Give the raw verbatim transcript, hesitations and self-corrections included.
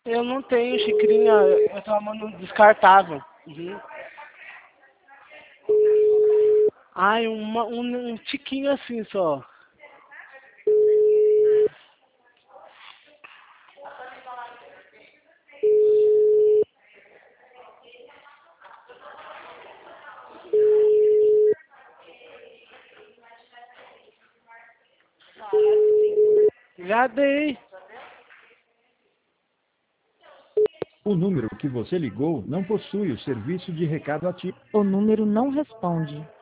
Eu não tenho xicrinha, eu tomo no descartável. Uhum. Ai, uma, um, um tiquinho assim só. Já dei. O número que você ligou não possui o serviço de recado ativo. O número não responde.